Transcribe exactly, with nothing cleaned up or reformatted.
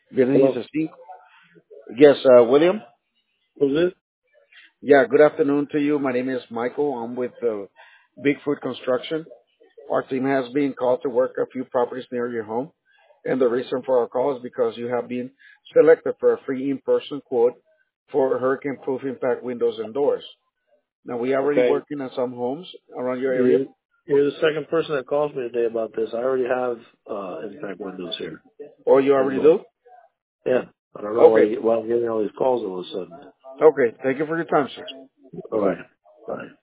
Viernes Hello. a cinco. Yes, uh, William. Who's this? Yeah, good afternoon to you. My name is Michael. I'm with uh, Bigfoot Construction. Our team has been called to work a few properties near your home. And the reason for our call is because you have been selected for a free in-person quote for hurricane-proof impact windows and doors. Now, we are already Okay. working on some homes around your area. You, you're the second person that calls me today about this. I already have uh, impact windows here. Or you And already doors. do? Yeah. I don't know why, Okay. you, why I'm getting all these calls all of a sudden. Okay. Thank you for your time, sir. All right. Bye.